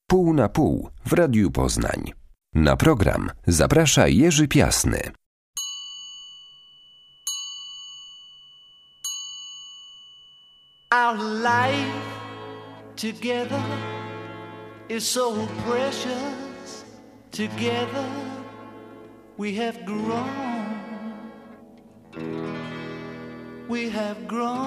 Pół na pół w Radiu Poznań. Na program zaprasza Jerzy Piasny. Our life together is so precious. Together we have grown. We have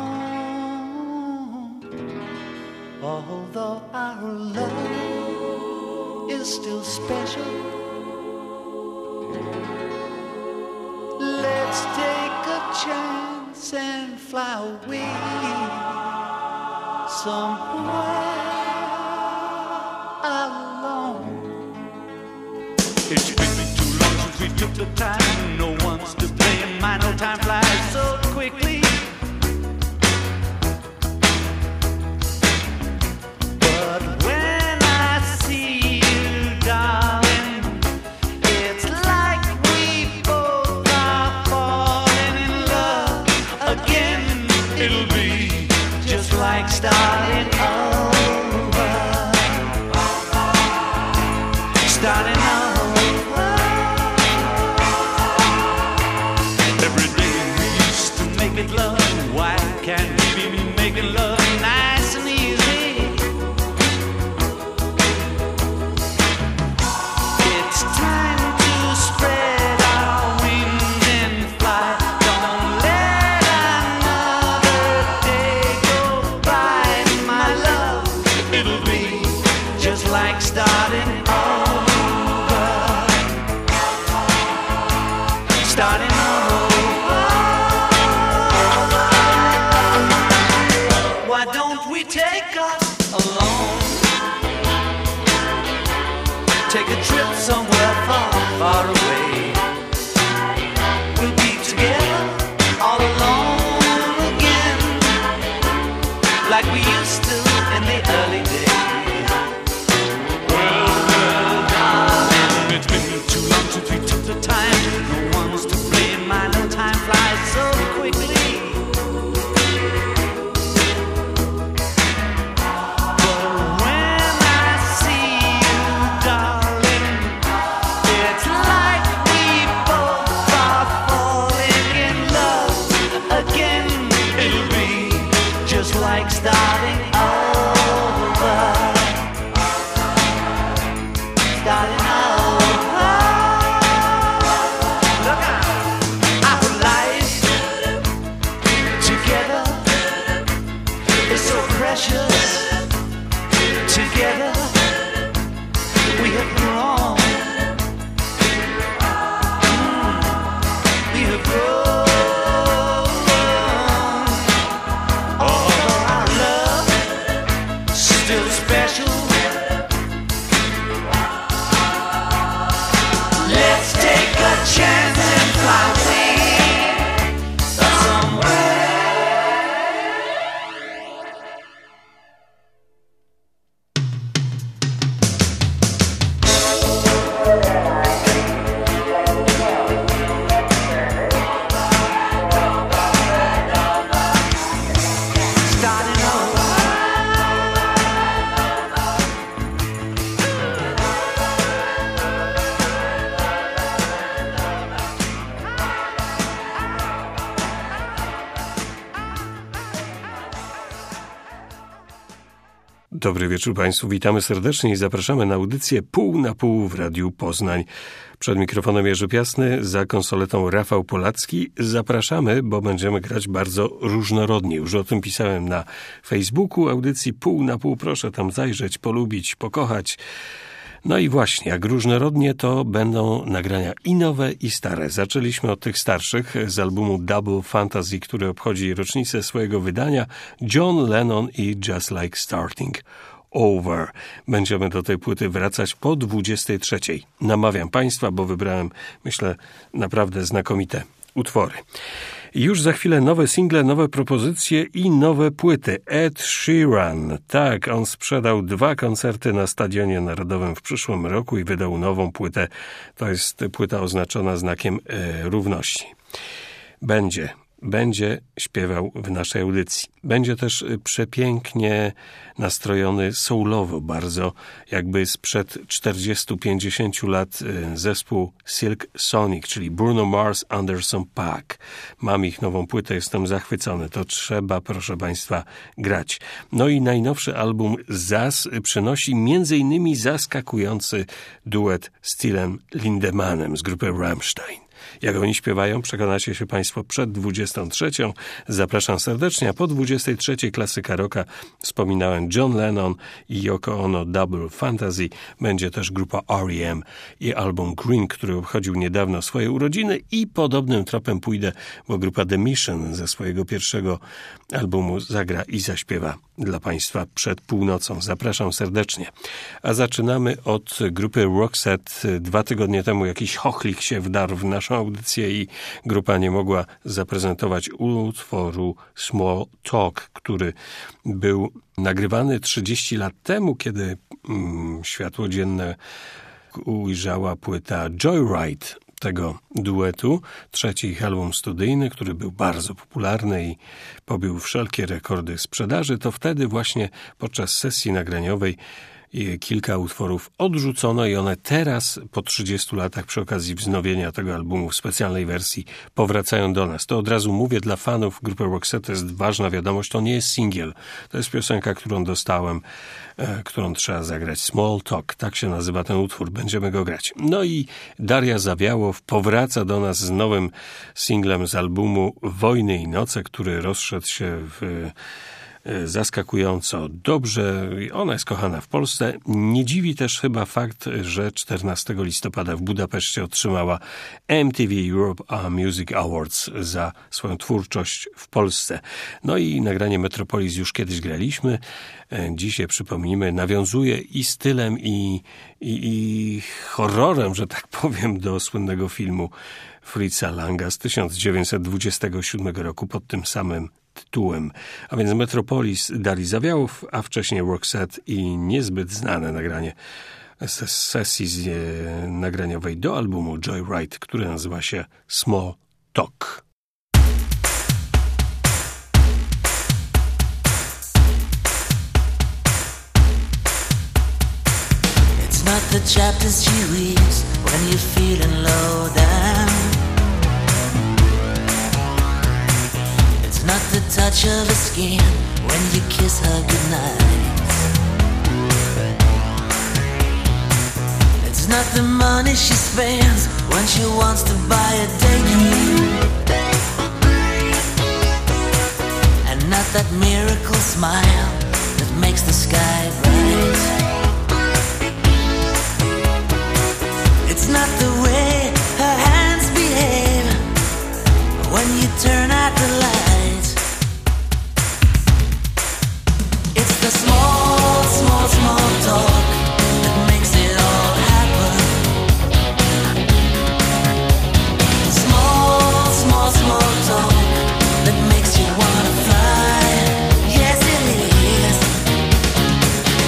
grown. Although our love is still special, let's take a chance and fly away somewhere alone. It's been too long since we took the time. No one's to blame. My no time flies so quickly. But when I see you, darling, it's like we both are falling in love again. It'll be just like starting over. Starting over. Every day we used to make it love. Why can't we be making love nice and easy? It's time to spread our wings and fly. Don't let another day go by, my love. It'll be just like starting over. Starting over. Why don't we take us alone? Take a trip somewhere far, far away. We'll be together all alone again, like we used to in the early days. Well, darling, it's been too long since we took the time. No one's to blame. My no time flies so quickly. But when I see you, darling, it's like we both are falling in love again. It'll be just like starting over. Starting over. Look out. Our life together is so precious. Together we have grown. We have grown. Although our love still special, let's take a chance and fly away somewhere. Starting over. Dobry wieczór Państwu, witamy serdecznie i zapraszamy na audycję Pół na pół w Radiu Poznań. Przed mikrofonem Jerzy Piasny, za konsoletą Rafał Polacki. Zapraszamy, bo będziemy grać bardzo różnorodnie. Już o tym pisałem na Facebooku audycji Pół na pół. Proszę tam zajrzeć, polubić, pokochać. No i właśnie, jak różnorodnie, to będą nagrania i nowe, i stare. Zaczęliśmy od tych starszych z albumu Double Fantasy, który obchodzi rocznicę swojego wydania. John Lennon i Just Like Starting Over. Będziemy do tej płyty wracać po 23. Namawiam Państwa, bo wybrałem, myślę, naprawdę znakomite utwory. Już za chwilę nowe single, nowe propozycje i nowe płyty. Ed Sheeran. Tak, on sprzedał 2 koncerty na Stadionie Narodowym w przyszłym roku i wydał nową płytę. To jest płyta oznaczona znakiem równości. Będzie będzie śpiewał w naszej audycji. Będzie też przepięknie nastrojony soulowo bardzo, jakby sprzed 40-50 lat zespół Silk Sonic, czyli Bruno Mars, Anderson .Paak. Mam ich nową płytę, jestem zachwycony. To trzeba, proszę Państwa, grać. No i najnowszy album Zaz przynosi m.in. zaskakujący duet z Tillem Lindemanem z grupy Rammstein. Jak oni śpiewają, przekonacie się Państwo przed 23. Zapraszam serdecznie, a po 23. klasyka rocka wspominałem John Lennon i Yoko Ono Double Fantasy. Będzie też grupa R.E.M. i album Green, który obchodził niedawno swoje urodziny i podobnym tropem pójdę, bo grupa The Mission ze swojego pierwszego albumu zagra i zaśpiewa dla Państwa przed północą. Zapraszam serdecznie. A zaczynamy od grupy Roxette. 2 tygodnie temu jakiś chochlik się wdarł w naszą audycję i grupa nie mogła zaprezentować utworu Small Talk, który był nagrywany 30 lat temu, kiedy światło dzienne ujrzała płyta Joyride tego duetu, trzeci ich album studyjny, który był bardzo popularny i pobił wszelkie rekordy sprzedaży. To wtedy właśnie podczas sesji nagraniowej kilka utworów odrzucono i one teraz, po 30 latach, przy okazji wznowienia tego albumu w specjalnej wersji, powracają do nas. To od razu mówię dla fanów grupy Roxette, to jest ważna wiadomość, to nie jest singiel. To jest piosenka, którą dostałem, którą trzeba zagrać. Small Talk, tak się nazywa ten utwór, będziemy go grać. No i Daria Zawiałow powraca do nas z nowym singlem z albumu Wojny i Noce, który rozszedł się zaskakująco dobrze. Ona jest kochana w Polsce. Nie dziwi też chyba fakt, że 14 listopada w Budapeszcie otrzymała MTV Europe Music Awards za swoją twórczość w Polsce. No i nagranie Metropolis już kiedyś graliśmy. Dzisiaj, przypomnijmy, nawiązuje i stylem, i horrorem, że tak powiem, do słynnego filmu Fritza Langa z 1927 roku pod tym samym tytułem. A więc Metropolis Darii Zawiałow, a wcześniej Roxette i niezbyt znane nagranie z sesji nagraniowej do albumu Joyride, który nazywa się Small Talk. It's not the chapters she reads when you're feeling low down. Not the touch of her skin when you kiss her goodnight. It's not the money she spends when she wants to buy a daydream. And not that miracle smile that makes the sky bright. It's not the way her hands behave when you turn out the light. The small, small, small talk that makes it all happen. Small, small, small talk that makes you wanna fly. Yes, it is.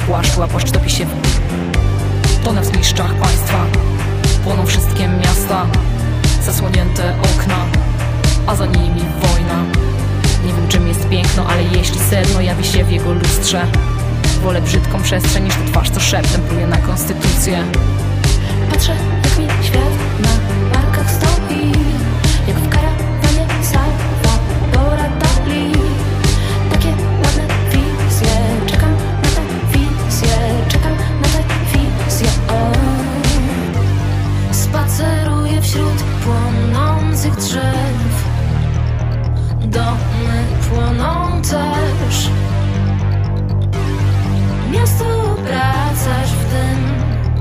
płaszczu, a płaszcz topi się tonę w zgliszczach państwa. Płoną wszystkie miasta, zasłonięte okna, a za nimi wojna. Nie wiem, czym jest piękno, ale jeśli sedno jawi się w jego lustrze, wolę brzydką przestrzeń niż tę twarz, co szeptem pluje na konstytucję. Patrzę, jak mi świat na barkach stoi, jak w karawanie Salvadora Dali. Takie ładne wizje, czekam na tę wizję, czekam na tę wizję. Spaceruję wśród płonących drzew, domy płoną też. Miasto obracasz w dym.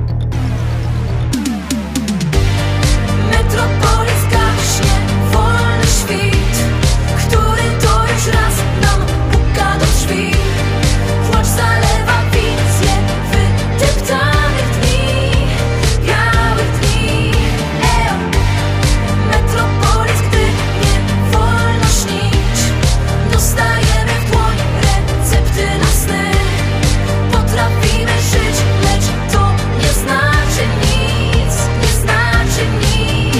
Metropolis gaśnie, wolny świt, który to już raz nam puka do drzwi. Płacz zalewa wizję wydeptanych dni, białych dni. Metropolis, gdy nie wolno śnić, dostajemy w dłoń recepty na sny. Potrafimy żyć, lecz to nie znaczy nic, nie znaczy nic.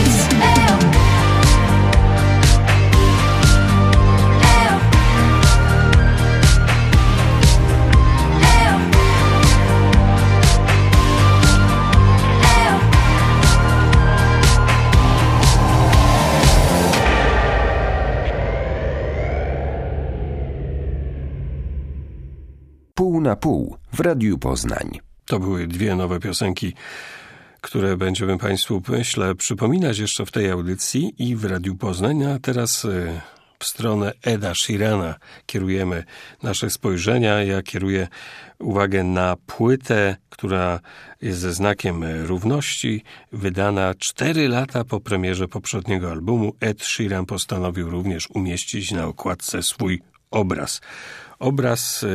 Pół na pół w Radiu Poznań. To były dwie nowe piosenki, które będziemy Państwu, myślę, przypominać jeszcze w tej audycji i w Radiu Poznań. A teraz w stronę Eda Sheerana kierujemy nasze spojrzenia. Ja kieruję uwagę na płytę, która jest ze znakiem równości, wydana 4 lata po premierze poprzedniego albumu. Ed Sheeran postanowił również umieścić na okładce swój obraz. Obraz...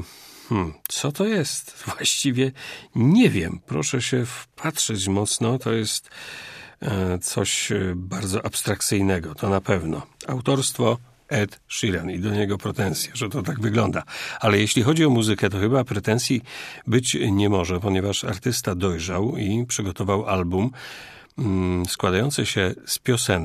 co to jest? Właściwie nie wiem. Proszę się wpatrzeć mocno. To jest coś bardzo abstrakcyjnego. To na pewno. Autorstwo Ed Sheeran i do niego pretensje, że to tak wygląda. Ale jeśli chodzi o muzykę, to chyba pretensji być nie może, ponieważ artysta dojrzał i przygotował album składający się z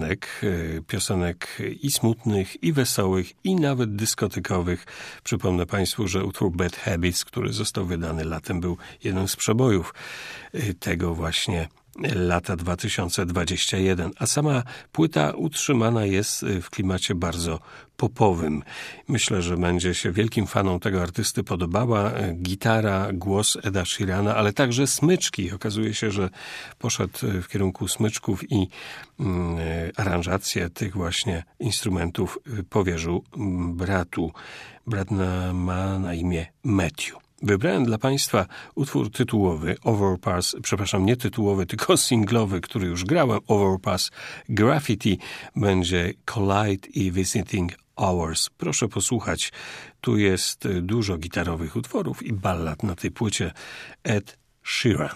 piosenek i smutnych, i wesołych, i nawet dyskotykowych. Przypomnę Państwu, że utwór Bad Habits, który został wydany latem, był jednym z przebojów tego właśnie lata 2021, a sama płyta utrzymana jest w klimacie bardzo popowym. Myślę, że będzie się wielkim fanom tego artysty podobała gitara, głos Eda Sheerana, ale także smyczki. Okazuje się, że poszedł w kierunku smyczków i aranżację tych właśnie instrumentów powierzył bratu. Brat ma na imię Matthew. Wybrałem dla Państwa utwór tytułowy, Overpass, przepraszam, nie tytułowy, tylko singlowy, który już grałem, Overpass Graffiti, będzie Collide i Visiting Hours. Proszę posłuchać, tu jest dużo gitarowych utworów i ballad na tej płycie. Ed Sheeran.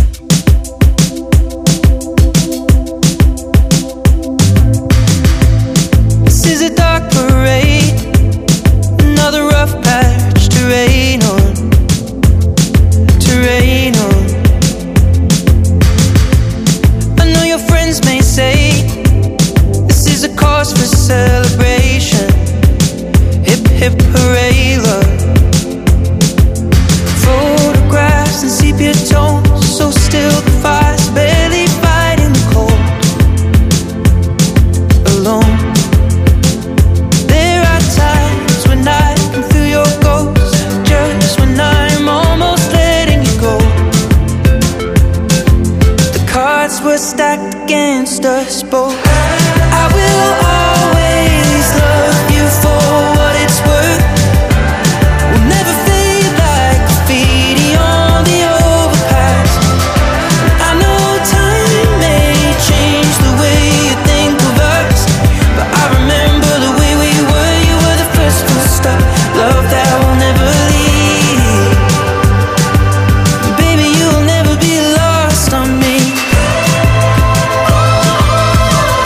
This is a dark parade, another rough patch to rain on. Rain on. I know your friends may say this is a cause for celebration. Hip hip hooray, love. Photographs and sepia tones, so still the fire's barely fighting the cold. Alone. There are times when I can feel your ghost, just when I'm almost were stacked against us both. I will always love you for what it's worth. We'll never fade like graffiti on the overpass. I know time may change the way you think of us, but I remember the way we were. You were the first full stop, love that will never leave. Baby, you'll never be lost on me.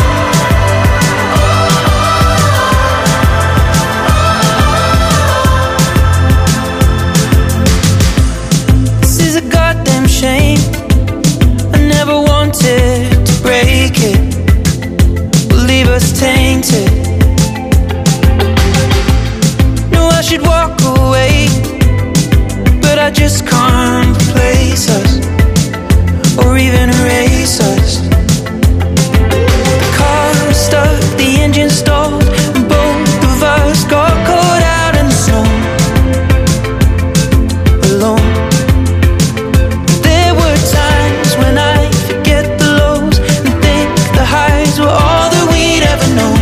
was tainted. No, I should walk away, but I just can't replace us or even erase us. The car was stuck, the engine stalled, and both of us got caught out in the snow, alone. There were times when I forget the lows and think the highs were all that we'd ever known.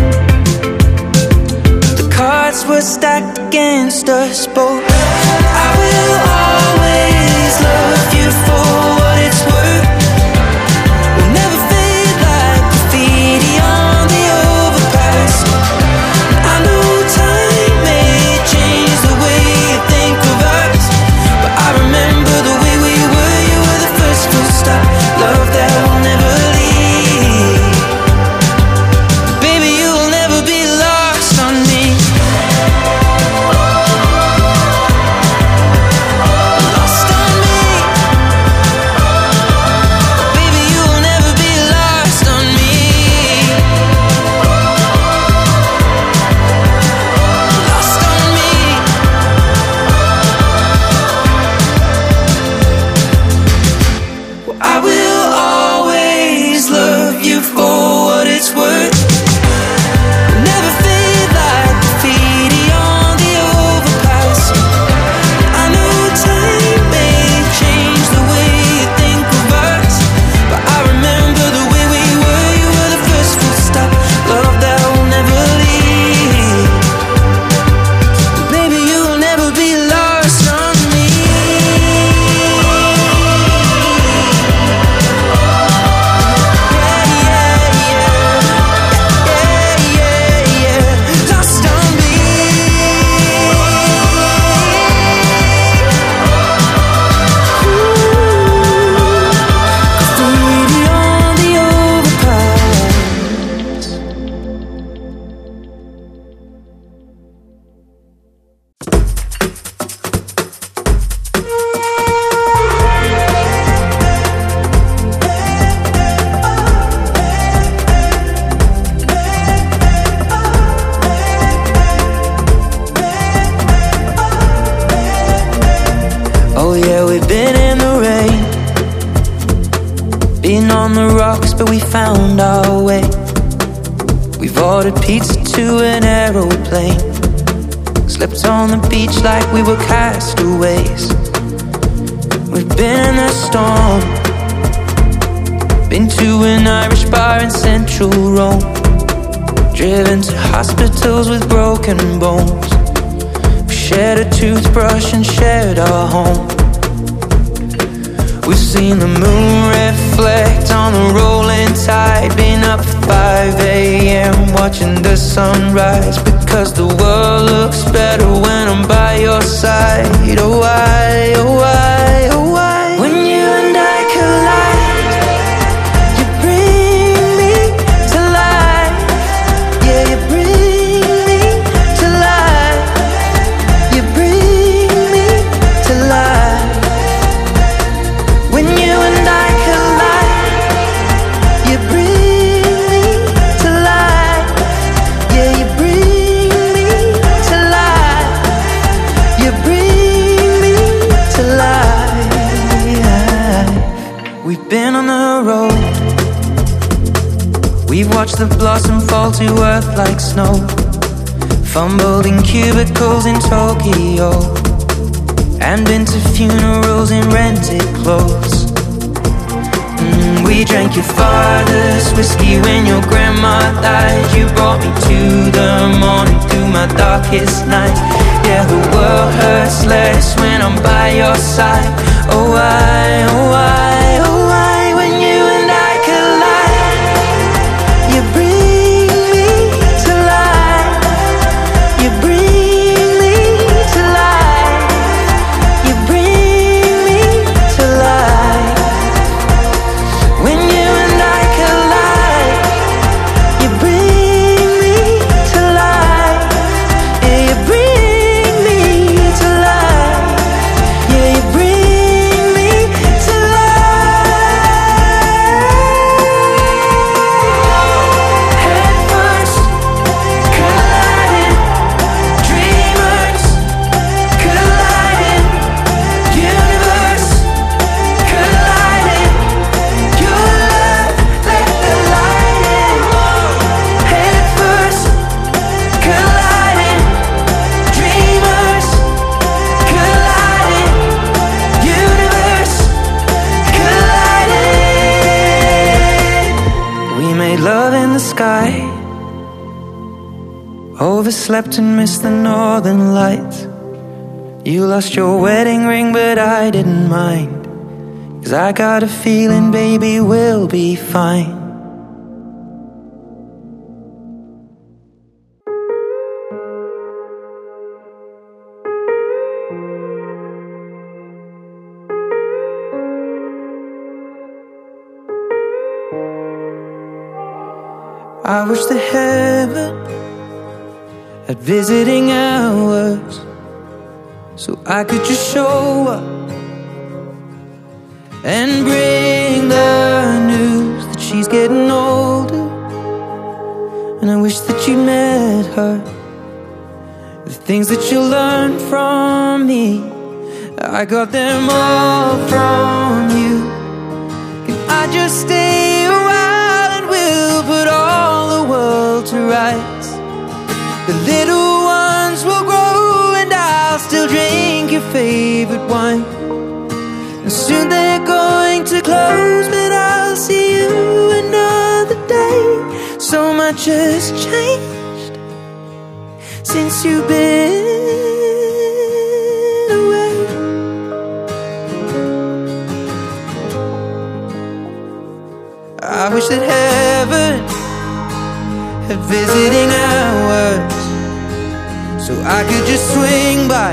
The cards were stacked against us both. I will always love you for what it's worth. We'll never fade like graffiti on the overpass. I know time may change the way you think of us, but I remember the way we were. You were the first full stop, love that will never leave. Baby, you'll never be lost on me. Lost on me. Baby, you'll never be lost on me. Lost on me. Well, I will always love you for what it's worth. Never fade like graffiti on the overpass. I know time may change the way you think of us, but I remember the way we were. You were the first full stop, love that will never leave. Baby, you'll never be lost on me. Lost on me. Graffiti on the overpass. Oh yeah, we've been in the rain, been on the rocks, but we found our way. We've ordered pizza to an aeroplane, slept on the beach like we were castaways. We've been in the storm, been to an Irish bar in central Rome, driven to hospitals with broken bones. We shared a toothbrush and shared our home. We've seen the moon reflect on the rolling tide, been up at 5 a.m. watching the sunrise, because the world looks better when I'm by your side. Oh why, oh why, oh why? When you and I collide, you bring me to life. Yeah, you bring me to life. You bring me to life. When you and I collide, you bring me to life. Yeah, you bring me to life. You bring me to life. We've been on the road, we've watched the blossom fall to earth like snow, fumbled in cubicles in Tokyo, and been to funerals in rented clothes. We drank your father's whiskey when your grandma died. You brought me to the morning through my darkest night. Yeah, the world hurts less when I'm by your side. Oh why, oh why, oh why? When you and I collide, you bring me to life. You bring me to life. You bring me to life. When you and I collide, you bring me to life. Yeah, you bring me to life. Yeah, you bring me sky. Overslept and missed the northern lights. You lost your wedding ring, but I didn't mind. 'Cause I got a feeling, baby, we'll be fine. I wish that heaven had visiting hours, so I could just show up and bring the news that she's getting older. And I wish that you met her. The things that you learned from me, I got them all from you. Can I just stay a while and we'll put all the world to rights? The little ones will grow and I'll still drink your favorite wine. And soon they're going to close, but I'll see you another day. So much has changed since you've been away. I wish that heaven had visiting hours, so I could just swing by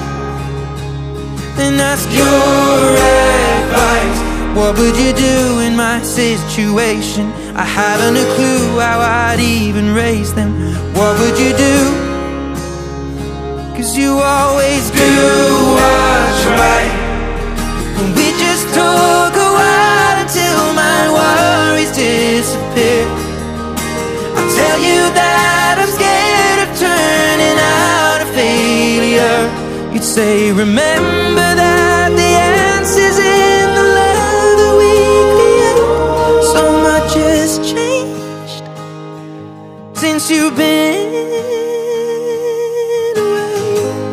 and ask your advice. What would you do in my situation? I haven't a clue how I'd even raise them. What would you do? 'Cause you always do what's right. And we just talk a while until my worries disappear. I'll tell you that I'm scared of turning out a failure. You'd say, remember that the answer's in the love that we create. So much has changed since you've been away.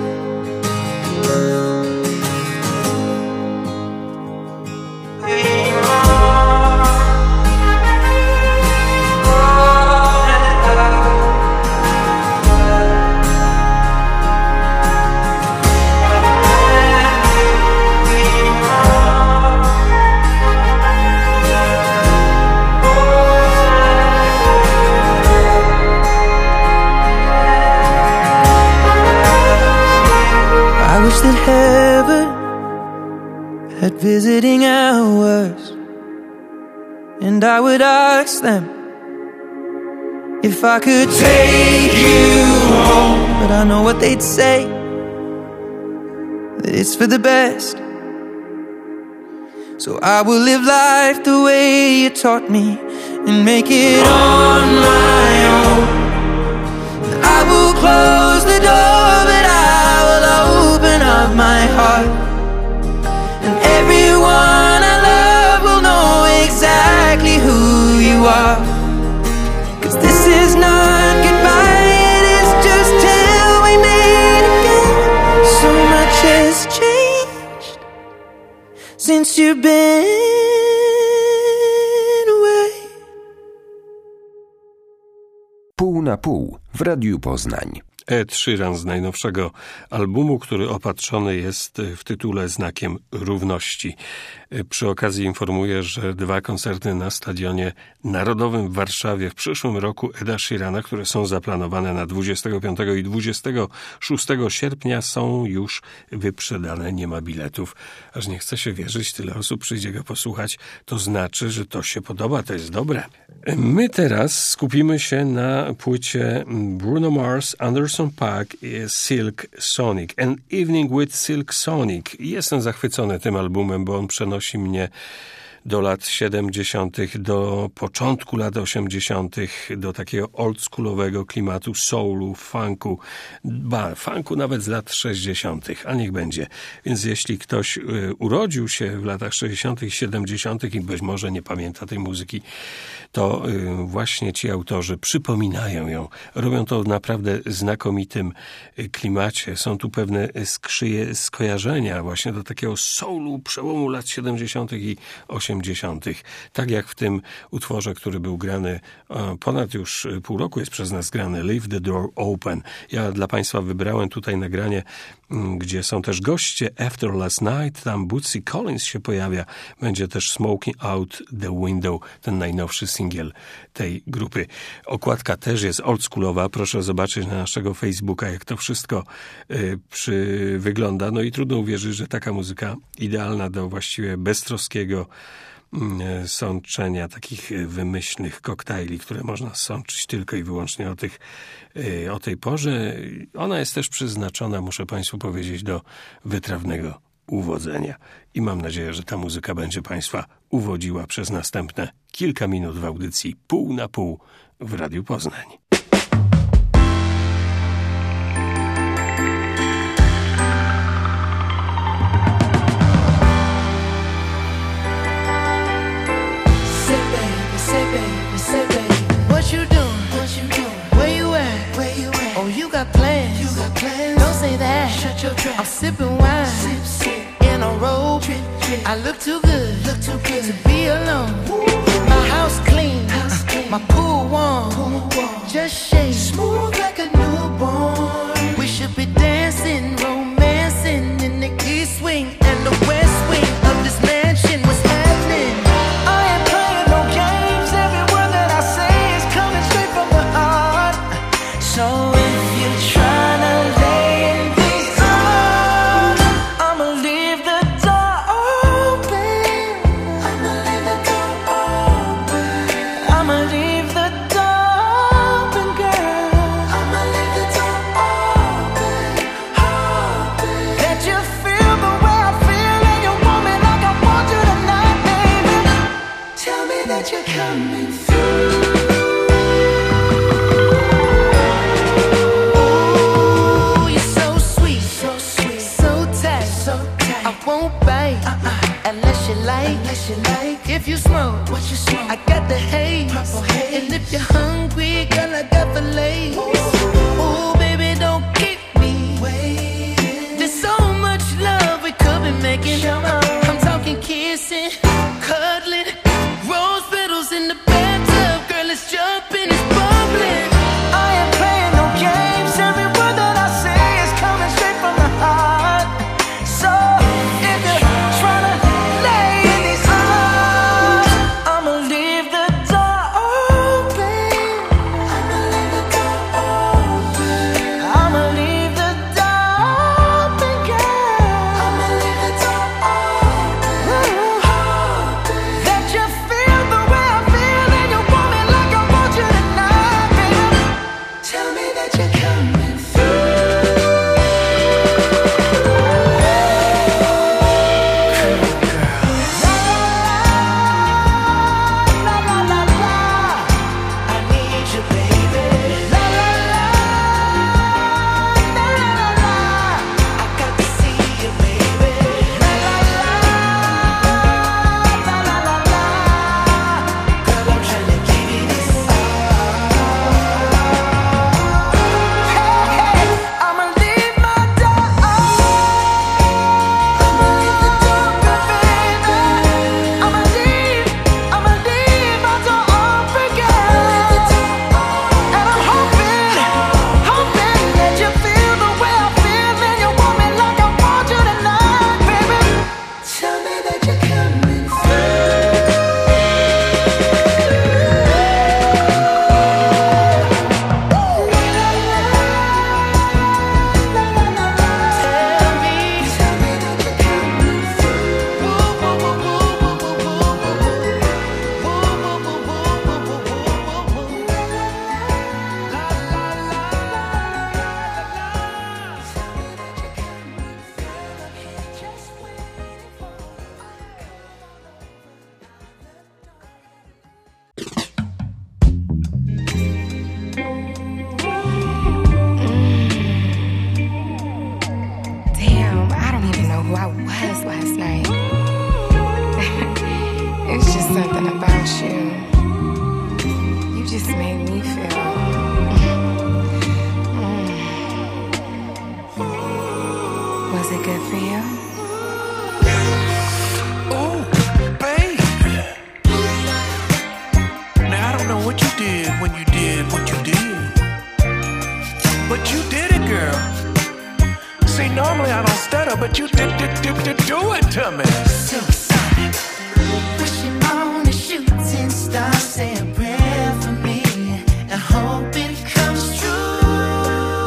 That heaven had visiting hours, and I would ask them if I could take you home. But I know what they'd say, that it's for the best. So I will live life the way you taught me and make it on my own. I will close the door, but I will open up my heart, and everyone I love will know exactly who you are. 'Cause this is not goodbye, it is just till we meet again. So much has changed since you've been away. Pół na pół w Radiu Poznań. Ed Sheeran z najnowszego albumu, który opatrzony jest w tytule znakiem równości. Przy okazji informuję, że 2 koncerty na Stadionie Narodowym w Warszawie w przyszłym roku Eda Sheerana, które są zaplanowane na 25 i 26 sierpnia, są już wyprzedane, nie ma biletów. Aż nie chce się wierzyć, tyle osób przyjdzie go posłuchać, to znaczy, że to się podoba, to jest dobre. My teraz skupimy się na płycie Bruno Mars, Anderson .Paak i Silk Sonic. An Evening with Silk Sonic. Jestem zachwycony tym albumem, bo on przenosi mnie do lat 70., do początku lat 80., do takiego oldschoolowego klimatu soulu, funku nawet z lat 60., a niech będzie. Więc jeśli ktoś urodził się w latach 60., 70. i być może nie pamięta tej muzyki, to właśnie ci autorzy przypominają ją. Robią to w naprawdę znakomitym klimacie. Są tu pewne skojarzenia właśnie do takiego soulu przełomu lat 70. i 80. 80. Tak jak w tym utworze, który był grany ponad już pół roku, jest przez nas grany, Leave the Door Open. Ja dla Państwa wybrałem tutaj nagranie, gdzie są też goście After Last Night, tam Bootsy Collins się pojawia, będzie też Smoking Out the Window, ten najnowszy singiel tej grupy. Okładka też jest oldschoolowa, proszę zobaczyć na naszego Facebooka, jak to wszystko wygląda. No i trudno uwierzyć, że taka muzyka idealna do właściwie beztroskiego sączenia takich wymyślnych koktajli, które można sączyć tylko i wyłącznie o tej porze. Ona jest też przeznaczona, muszę Państwu powiedzieć, do wytrawnego uwodzenia. I mam nadzieję, że ta muzyka będzie Państwa uwodziła przez następne kilka minut w audycji Pół na Pół w Radiu Poznań. Say baby, what you doing? Where you at? Oh, you got plans. Don't say that. Shut your trap. I'm sipping wine. Sip. In a robe. I look too good to be alone. My house clean. My pool warm. Just shake. Smooth like a newborn. We should be dancing, romancing in the east wing and the west wing of this mansion. What's happening? I ain't playing no games. Every word that I say is coming straight from the heart. So if you're trying to lay in these arms, I'ma leave the door open. I'ma leave the door open. I'ma leave the door open, girl. I'ma leave the door open. Let you feel the way I feel, and you want me like I want you tonight, baby. Tell me that you're coming through. Ooh, you're so sweet, so tight. I won't bite unless you like. If you smoke, what you smoke? I got the haze. And if you're hungry, girl, I got the lace. Ooh, baby, don't keep me waiting. There's so much love we could be making. I'm talking kissing, cuddling, rose petals in the bathtub. Girl, it's jumping, it's bubbling. I ain't playing no games. Every word that I say is coming straight from the heart. So if you're trying to lay in these arms, I'ma leave the door open. I'ma leave the door open. I'ma leave the door open, girl. I'ma leave the door open. Let you feel the way I feel, and you want me like I want you tonight, baby. Tell me that you're coming through. La la la la, I need you, baby. La la la, la la la, I got to see you, baby. La la la, la la la la, girl, I'm trying to give you this. Hey, I'ma leave my door open. I'ma leave the door open, baby. I'ma leave my door open, girl. And I'm hoping that you feel the way I feel, and you want me like I want you tonight, baby. Tell me that you're coming Damn, I don't even know who I was last night. It's just something about you. You just made me feel. Was it good for you? Ooh, baby, Tell me. Supersonic. Wishing on a shooting star, say a prayer for me, and hope it comes true.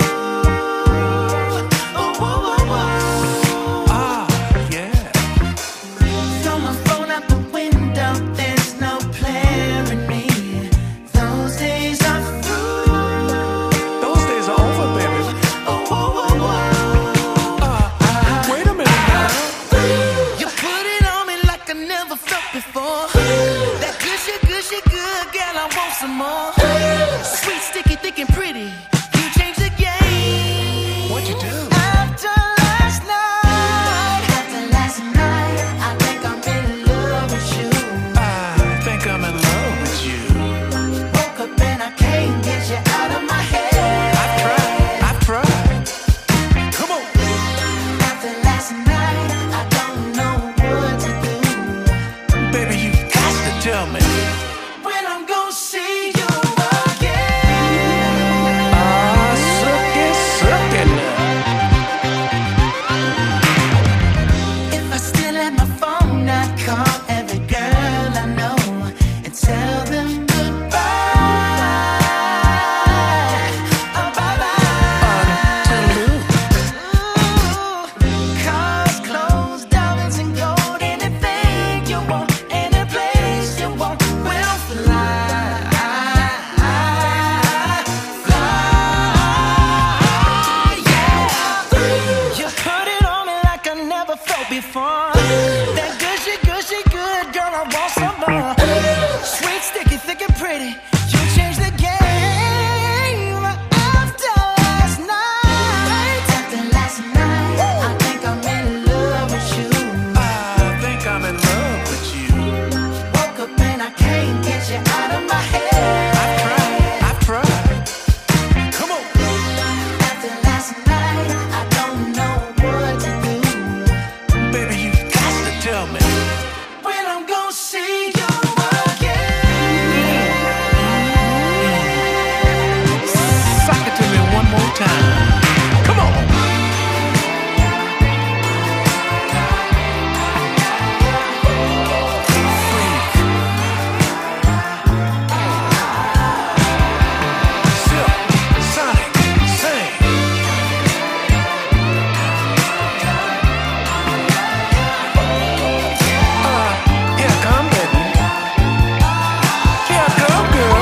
Oh, whoa, whoa, whoa. Ah, yeah. Throw my phone out the window, there's no pleasure in me. Those days are through. Those days are over, baby. Oh, whoa, whoa, whoa. Wait a minute now. You put it on me like I never felt before. That gushy, gushy, good girl, I want some more. Sweet, sticky, thick and pretty. You changed the game. What'd you do? After last night, I think I'm in love with you. I think I'm in love with you. Woke up and I can't get you out of my head. I've tried. Come on. After last night, I don't know what to do. Baby, you got to tell me when I'm gonna see you again. Ah, suck it now. If I still had my phone, I'd call every girl I know and tell them goodbye. Oh, bye-bye. Cars, clothes, diamonds and gold, anything you want, any place you want, we'll fly. Yeah. You put it on me like I never felt before. That gushy, gushy, good girl, I want some more. Sweet, sticky, thick and pretty. You changed the game. After last night, I think I'm in love with you. I think I'm in love with you. Woke up and I can't get you out of my head. I've tried. Come on. After last night, I don't know what to do. Baby, you got to tell me when I'm gonna see you again. Suck it to me one more time. Come on. Sonic, sing. Here I come, baby. Here I come, girl.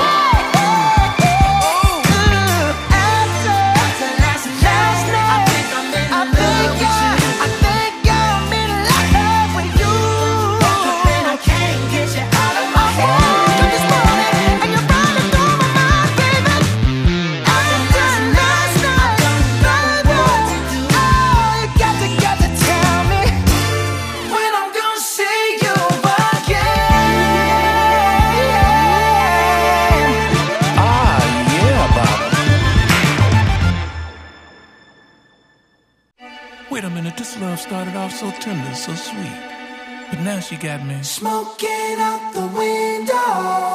After last night, I think I'm in love with you. I think I'm in love with you. Woke up and I can't get you out of my head. This morning, and you're running through my mind, baby. After last night, I don't know what to do. Oh, you got to tell me when I'm gonna see you again. Ah, yeah, Baba. Wait a minute, this love started off so tender, so sweet. But now she got me. Smoking out the window.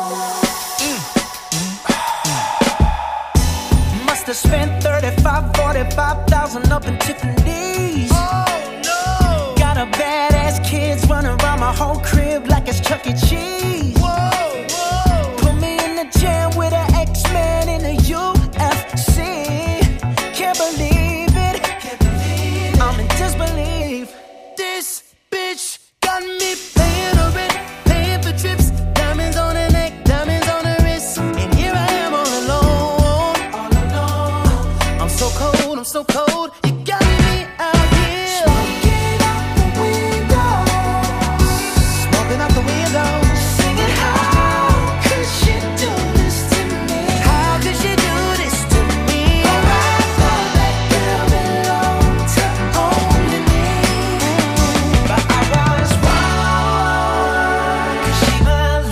Must have spent 45,000 up in Tiffany's. Oh no! Got a badass kids running around my whole crib like it's Chuck E. Cheese. Whoa! Put me in the jam with an X-Man in the UFC. Can't believe it. I'm in disbelief. This bitch got me paying her rent, paying for trips, diamonds on her neck, diamonds on her wrist, and here I am all alone. I'm so cold, I'm so cold. You got me out here. Smoking out the window. Smoking out the window. Singing, how could she do this to me? How could she do this to me? Oh, I thought that girl belonged to only me. But I was wrong, 'cause she belonged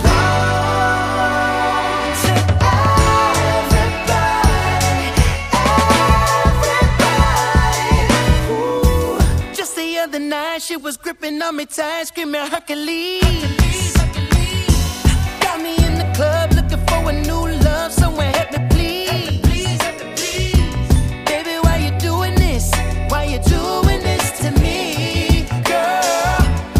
to everybody. Ooh. Just the other night, she was gripping on me tight, screaming Hercules. Got me in the club looking for a new love, someone help me please. Baby, why you doing this? Why you doing this to me, girl?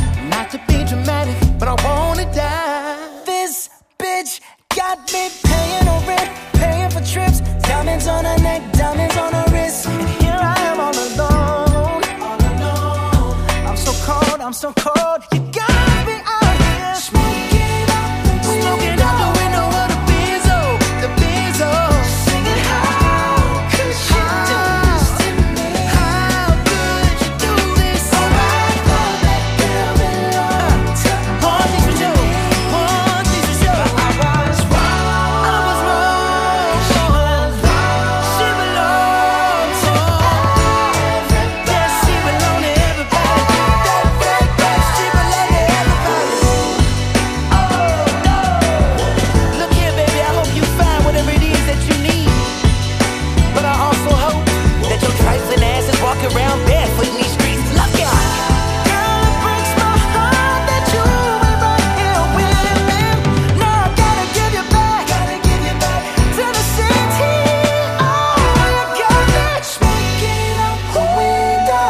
so cold. You gotta be out here smoking out the window of the Benzo, the Benzo. Singing, how could you do this to me? How could you do this? Oh, I thought that girl belonged to one thing for sure, one thing for sure. I was wrong, I was wrong. She was wrong, she belonged to everybody. Yeah, she belonged to everybody. She belonged to everybody. Oh no! Look here, baby, I hope you find whatever it is that you need. But I also hope that your trifling ass is walking around barefoot in these streets. Love ya! Girl, it breaks my heart that you ain't right here with me. Now I gotta give you back to the city. Oh, you got me smoking out the window,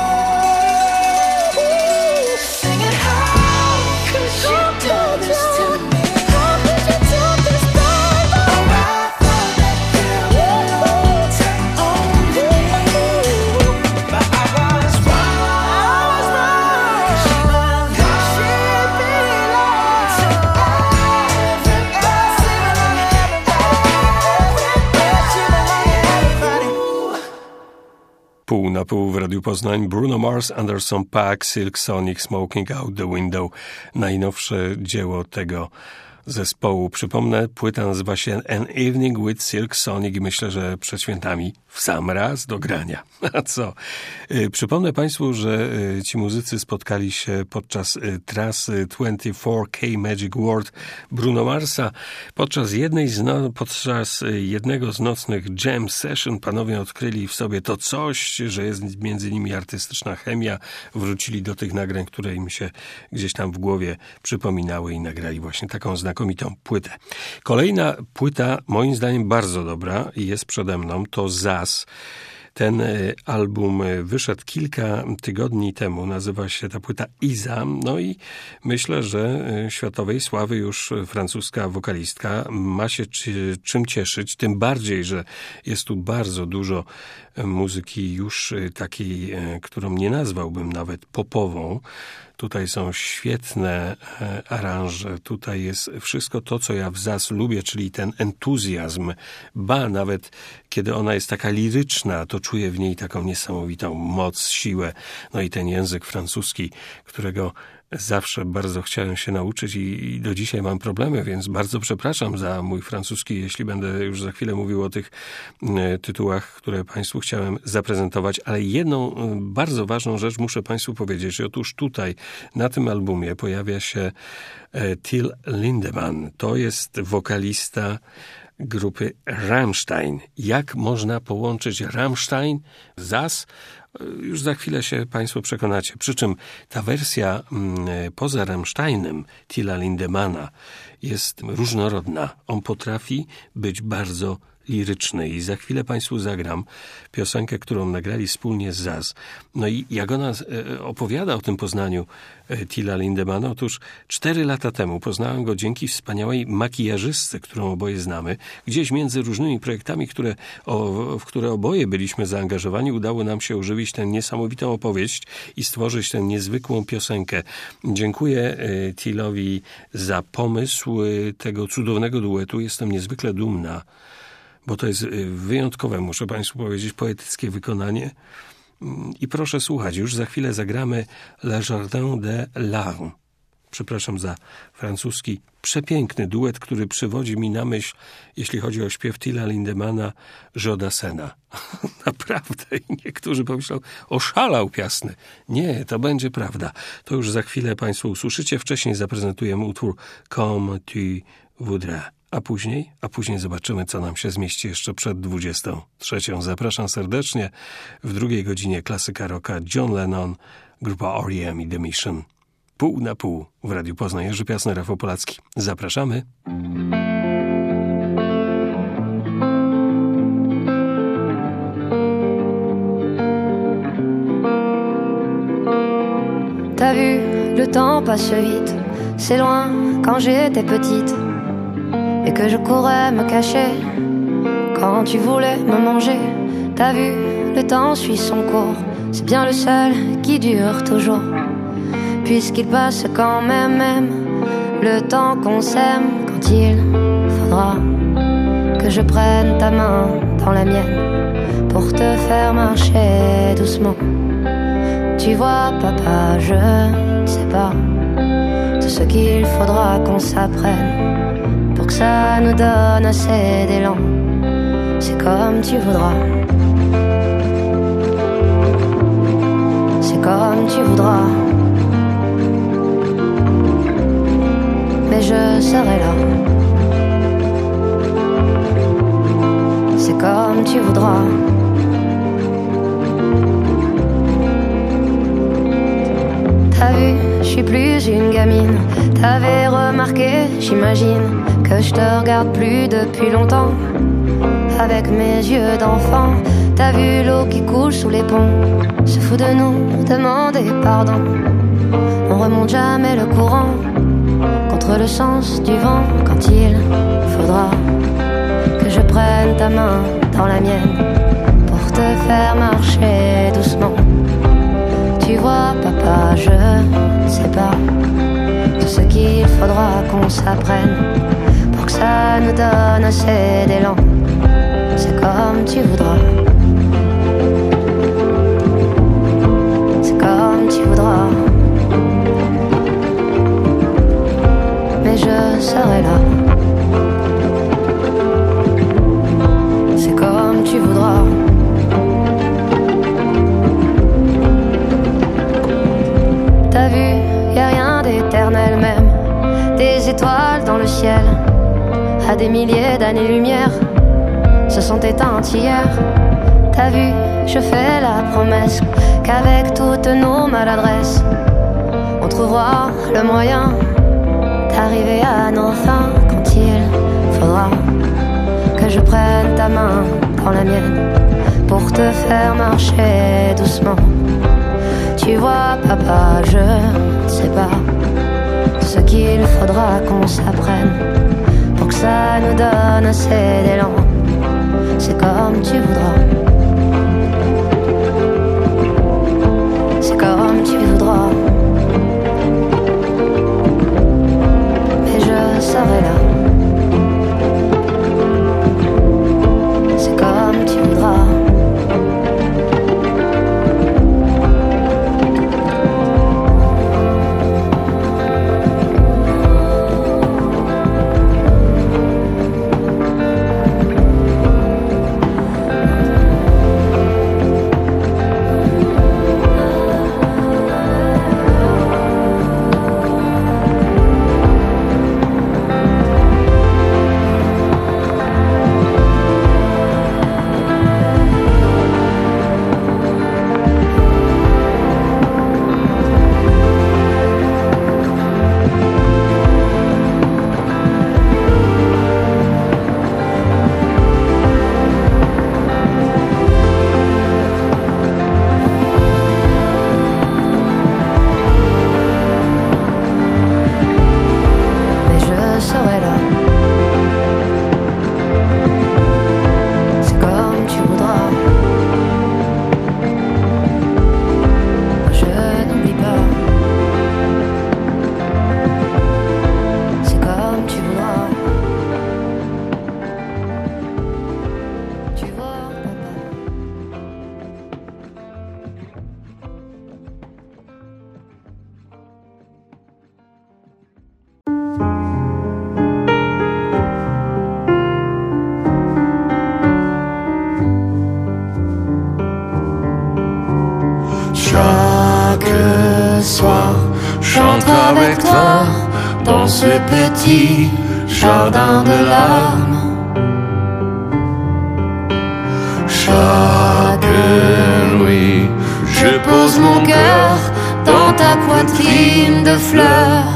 singing, how could you do this to me? How could you do this, baby? Oh, I thought that girl belonged to only me. But I was wrong, she belonged to everybody. Pół na pół w Radiu Poznań. Bruno Mars, Anderson .Paak, Silk Sonic, Smoking Out the Window. Najnowsze dzieło tego zespołu. Przypomnę, płyta nazywa się An Evening with Silk Sonic i myślę, że przed świętami w sam raz do grania. A co? Przypomnę Państwu, że ci muzycy spotkali się podczas trasy 24K Magic World Bruno Marsa. Podczas jednego z nocnych jam session panowie odkryli w sobie to coś, że jest między nimi artystyczna chemia. Wrócili do tych nagrań, które im się gdzieś tam w głowie przypominały i nagrali właśnie taką znakomitą płytę. Kolejna płyta, moim zdaniem bardzo dobra i jest przede mną, to Zaz. Ten album wyszedł kilka tygodni temu, nazywa się ta płyta Iza, no i myślę, że światowej sławy już francuska wokalistka ma się czym cieszyć, tym bardziej, że jest tu bardzo dużo muzyki już takiej, którą nie nazwałbym nawet popową. Tutaj są świetne aranże, tutaj jest wszystko to, co ja w Zaz lubię, czyli ten entuzjazm. Ba, nawet kiedy ona jest taka liryczna, to czuję w niej taką niesamowitą moc, siłę. No i ten język francuski, którego zawsze bardzo chciałem się nauczyć i do dzisiaj mam problemy, więc bardzo przepraszam za mój francuski, jeśli będę już za chwilę mówił o tych tytułach, które Państwu chciałem zaprezentować, ale jedną bardzo ważną rzecz muszę Państwu powiedzieć, że otóż tutaj na tym albumie pojawia się Till Lindemann. To jest wokalista grupy Rammstein. Jak można połączyć Rammstein, Zaz? Już za chwilę się Państwo przekonacie. Przy czym ta wersja poza Rammsteinem Tilla Lindemana jest różnorodna. On potrafi być bardzo liryczny i za chwilę Państwu zagram piosenkę, którą nagrali wspólnie z Zaz. No i jak ona opowiada o tym poznaniu Tilla Lindemana, otóż 4 lata temu poznałem go dzięki wspaniałej makijażystce, którą oboje znamy. Gdzieś między różnymi projektami, w które oboje byliśmy zaangażowani, udało nam się ożywić tę niesamowitą opowieść i stworzyć tę niezwykłą piosenkę. Dziękuję Tillowi za pomysł tego cudownego duetu. Jestem niezwykle dumna, bo to jest wyjątkowe, muszę Państwu powiedzieć, poetyckie wykonanie. I proszę słuchać, już za chwilę zagramy Le Jardin des Larmes. Przepraszam za francuski. Przepiękny duet, który przywodzi mi na myśl, jeśli chodzi o śpiew Tilla Lindemana, Jodasena. Naprawdę. I niektórzy pomyślą, oszalał Piasny. Nie, to będzie prawda. To już za chwilę Państwo usłyszycie. Wcześniej zaprezentujemy utwór Comme tu voudrais. A później zobaczymy, co nam się zmieści jeszcze przed 23. Zapraszam serdecznie. W drugiej godzinie klasyka rocka John Lennon, grupa R.E.M. i The Mission. Pół na pół w Radiu Poznań. Jerzy Piasny, Rafał Polacki. Zapraszamy. T'as vu, le temps passe vite. C'est loin quand j'étais petite et que je courais me cacher quand tu voulais me manger. T'as vu, le temps suit son cours. C'est bien le seul qui dure toujours. puisqu'il passe quand même le temps qu'on s'aime. Quand il faudra que je prenne ta main dans la mienne pour te faire marcher doucement. Tu vois papa, je ne sais pas tout ce qu'il faudra qu'on s'apprenne pour que ça nous donne assez d'élan. C'est comme tu voudras, c'est comme tu voudras, mais je serai là. C'est comme tu voudras. T'as vu, je suis plus une gamine. T'avais remarqué, j'imagine, que je te regarde plus depuis longtemps. Avec mes yeux d'enfant, t'as vu l'eau qui coule sous les ponts. Se fout de nous, demander pardon. On remonte jamais le courant contre le sens du vent. Quand il faudra que je prenne ta main dans la mienne pour te faire marcher doucement. Tu vois papa, je ne sais pas tout ce qu'il faudra qu'on s'apprenne pour que ça nous donne assez d'élan. C'est comme tu voudras, c'est comme tu voudras, mais je serai là. C'est comme tu voudras. T'as vu, y'a rien d'éternel même. Des étoiles dans le ciel, à des milliers d'années-lumière, se sont éteintes hier. T'as vu, je fais la promesse qu'avec toutes nos maladresses, on trouvera le moyen d'arriver à nos fins. Quand il faudra que je prenne ta main dans la mienne pour te faire marcher doucement. Tu vois papa, je ne sais pas ce qu'il faudra qu'on s'apprenne pour que ça nous donne assez d'élan. C'est comme tu voudras, c'est comme tu voudras, mais je serai là. C'est comme tu voudras. Avec toi dans ce petit jardin de larmes. Chaque nuit, je pose mon cœur dans ta poitrine de fleurs.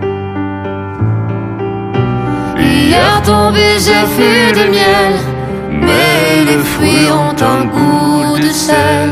Hier ton baiser fut de miel, mais les fruits ont un goût de sel.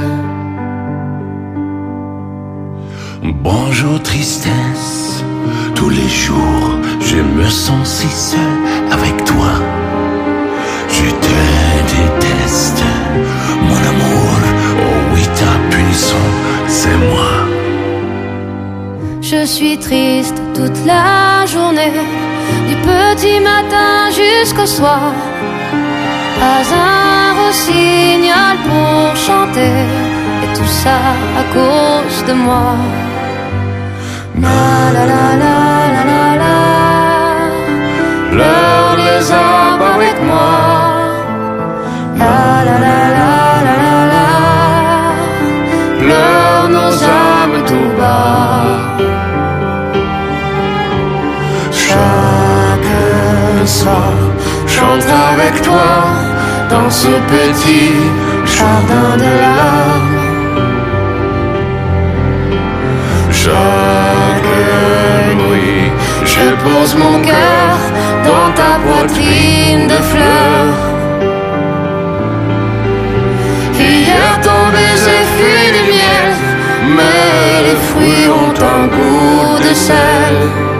Bonjour tristesse, tous les jours je me sens si seul avec toi. Je te déteste, mon amour, oh oui ta punition, c'est moi. je suis triste toute la journée, du petit matin jusqu'au soir. Pas un rossignol pour chanter, et tout ça à cause de moi. La la la la la la la. Pleure les arbres avec moi. La la la la la la la. Pleure nos âmes tout bas. Chaque soir, chante avec toi dans ce petit jardin de larmes. Chaque nuit, je pose mon cœur dans ta poitrine de fleurs. Hier ton baiser fut du miel, mais les fruits ont un goût de sel.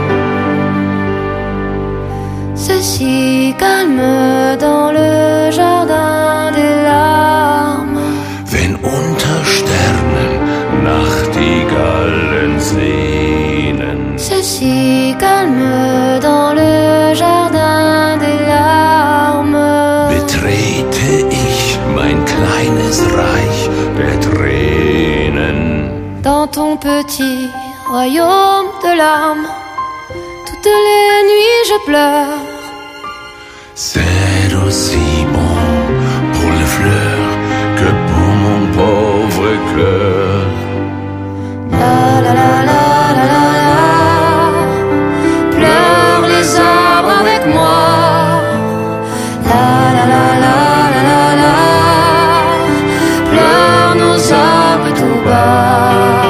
C'est si calme dans le jardin des larmes. Wenn unter Sternen Nachtigallen singen. C'est si calme dans le jardin des larmes. Betrete ich mein kleines Reich der Tränen. Dans ton petit royaume de larmes, toutes les nuits je pleure. C'est aussi bon pour les fleurs que pour mon pauvre cœur. La la la la la la la. Pleure les arbres avec moi. La la la la la la la. Pleure nos âmes tout bas.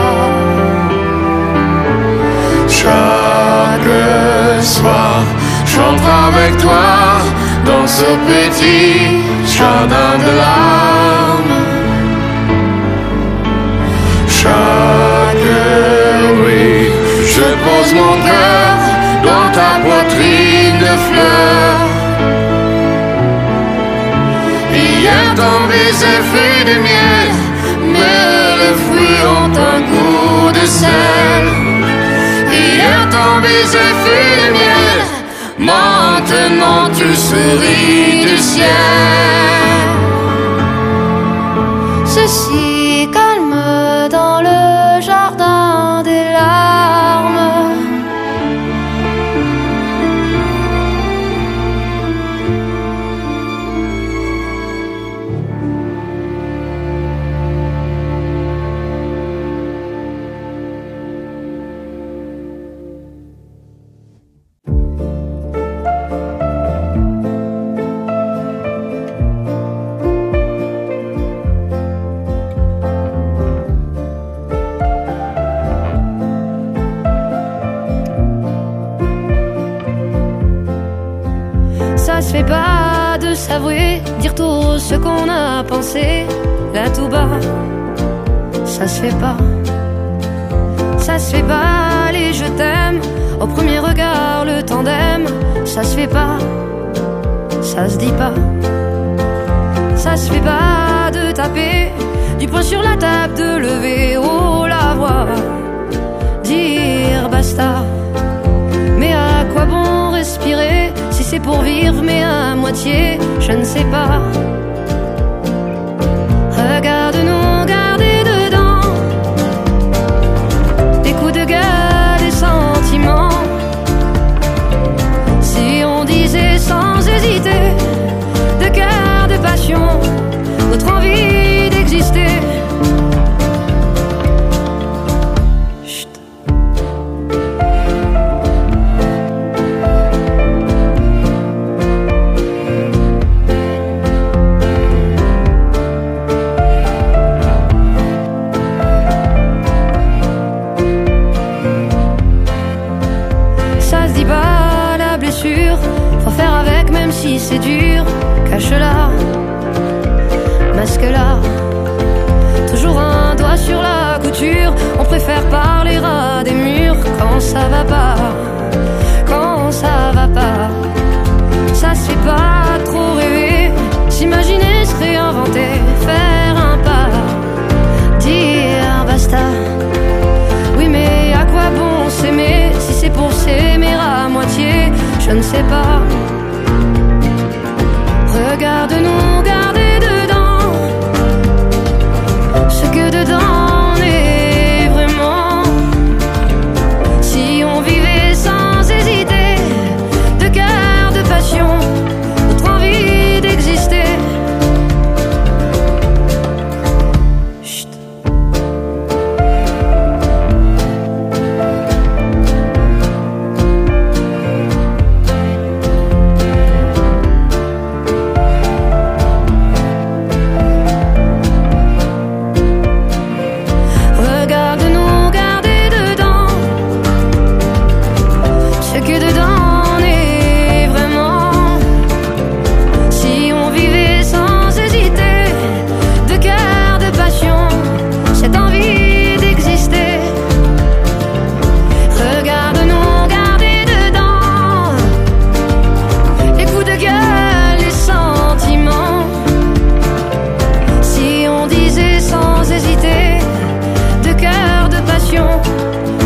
Chaque soir, chantera avec toi dans ce petit jardin de larmes. Chaque nuit, je pose mon cœur dans ta poitrine de fleurs. Hier ton baiser fut du miel, mais les fruits ont un goût de sel. Hier ton baiser fut du miel, maintenant tu souris du ciel. C'est si calme dans le jardin des larmes. Ça se fait pas de s'avouer, dire tout ce qu'on a pensé, là tout bas. Ça se fait pas. Ça se fait pas les je t'aime, au premier regard le tandem. Ça se fait pas, ça se dit pas. Ça se fait pas de taper du poing sur la table, de lever haut la voix, dire basta. Mais à quoi bon respirer si c'est pour vivre mais à moitié, je ne sais pas. Regarde-nous garder dedans des coups de gueule, des sentiments. Si on disait sans hésiter de cœur, de passion, notre envie d'exister. Faut faire avec même si c'est dur. Cache-la, masque-la. Toujours un doigt sur la couture. On préfère parler à des murs quand ça va pas. Quand ça va pas. Ça se fait pas trop rêver. S'imaginer, se réinventer. Faire un pas. Dire basta. Oui mais à quoi bon ces je ne sais pas. Regarde-nous garder dedans ce que dedans est vraiment. Si on vivait sans hésiter, de cœur, de passion, notre envie d'exister. Chut. Regarde-nous garder dedans ce que dedans est vraiment. Si on vivait sans hésiter, de cœur, de passion, cette envie d'exister. Regarde-nous garder dedans les coups de gueule, les sentiments. Si on disait sans hésiter, de cœur, de passion,